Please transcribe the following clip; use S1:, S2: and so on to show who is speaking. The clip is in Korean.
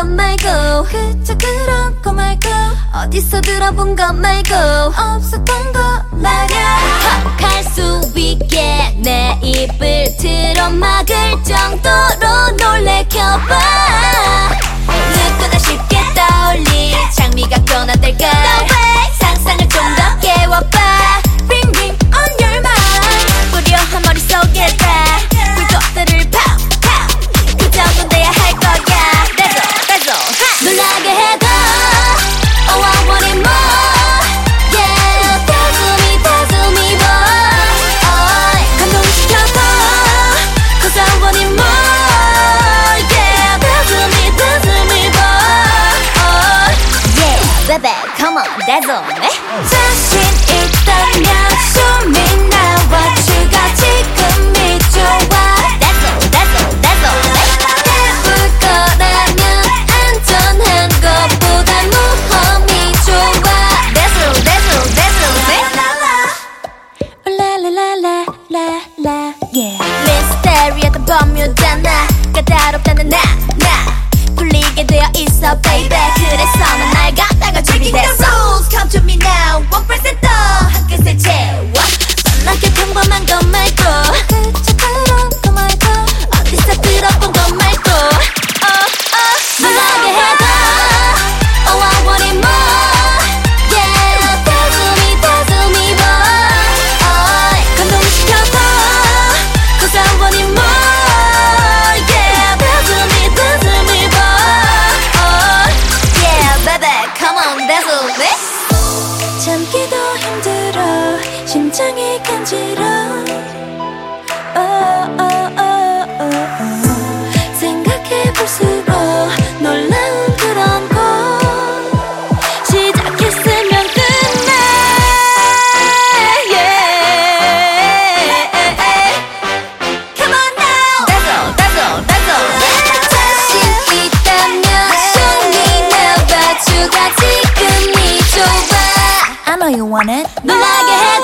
S1: 것 말고 그저 그런 거 말고 어디서 들어본 것 말고 없었던 거 말야. 할 수 있게 내 입을 틀어막을 정도로 놀래켜봐. 누구나 쉽게 떠올릴 장미 같거나 될걸. 상상을 좀 더 깨워봐. Ring ring on your mind. 뿌려한 머릿속에다 불꽃들을 pow pow. 그 정도는 돼야 할 거야. That's all 놀라게 해도 Oh I want it more. Yeah 다스미 more. 감동시켜도 Cause I want it more. Yeah 다스미 more. Yeah baby come on that's all. 자신 있다면 show me now what you got. 지금이 좋아. That's all. 해볼 거라면 안전한 것보다 모험이 좋아. That's all. 라라라라라라 yeah. 미스테리하던 법묘잖아. 까다롭다는 나 굴리게 되어 있어 baby. 그래서 난 날 갖다가 주게 됐어. Come to me now 1% 더 한 끗을 채워. 뻔하게 평범한 것 말고 그저 그런 거 말고 어디서 들어본 것 말고 놀라게 해도 Oh I want it more. Yeah 다스미 more. 감동시켜도 Cause I want it more. Yeah 다스미 more. Yeah baby come on that's all. 참기도 힘들어 심장이 간지러. 생각해볼수록 놀라운 그런 거. 시작했으면 끝내. Yeah. Come on now. That's all. 자신 있다면 show me now what you got. 지금이 좋아. I know you want it. 놀라게 해